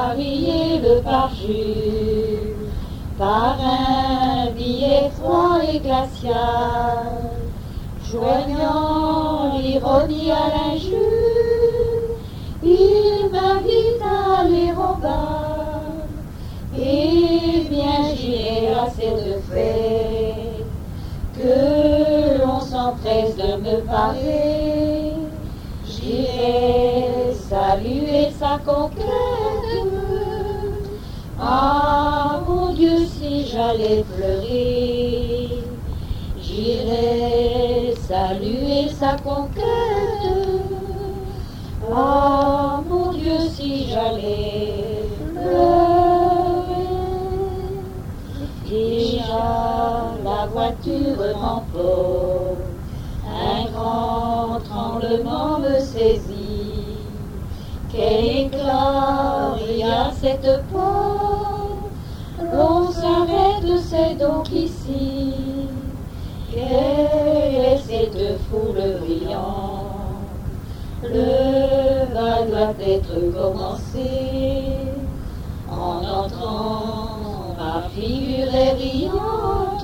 contrarier le parjure par un billet froid et glacial, joignant l'ironie à l'injure, il m'invite à aller au bal. Et bien j'irai à cette fête que l'on s'empresse de me parler. J'irai saluer sa conquête. Ah mon Dieu, si j'allais pleurer. J'irai saluer sa conquête. Ah mon Dieu, si j'allais pleurer. Déjà la voiture m'emporte, un grand tremblement me saisit. Quel éclat brille à cette porte, l'on s'arrête, c'est donc ici. Quelle est cette foule brillante? Le bal doit être commencé. En entrant, ma figure est riante.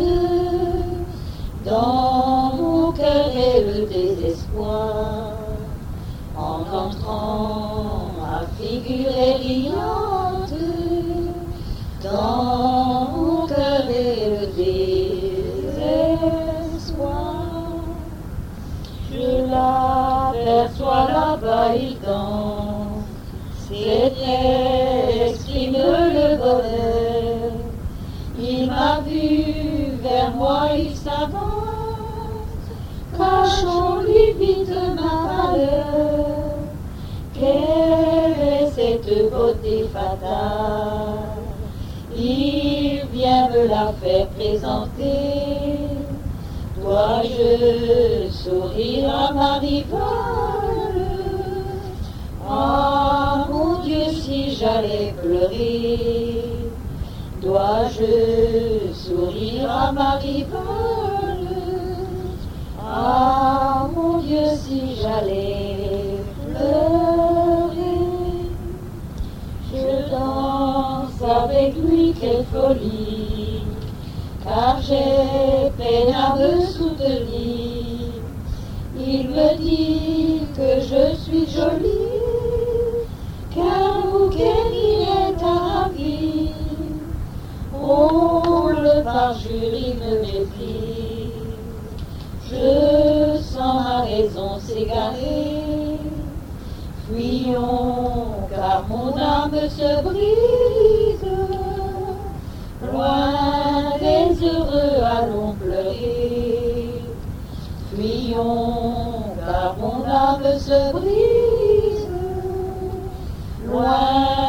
Dans mon cœur est le désespoir. En entrant, ma figure est riante. Dans mon cœur est le désespoir. Je l'aperçois là-bas, il danse. Ses traits expriment le bonheur. Il m'a vu, vers moi il s'avance, cachons-lui vite ma valeur. Quelle est cette beauté fatale? Il vient me la faire présenter. Dois-je sourire à ma rivale? Ah mon Dieu, si j'allais pleurer. Dois-je sourire à ma rivale? Ah mon Dieu, si j'allais pleurer. Je danse avec lui, quelle folie, car j'ai peine à me soutenir. Il me dit que je suis jolie, qu'un bouquet est à la vie. Oh, le parjure, il me méprise. Je sens ma raison s'égarer. Fuyons, car mon âme se brise. Loin des heureux, allons pleurer. Fuyons, car mon âme se brise. Loin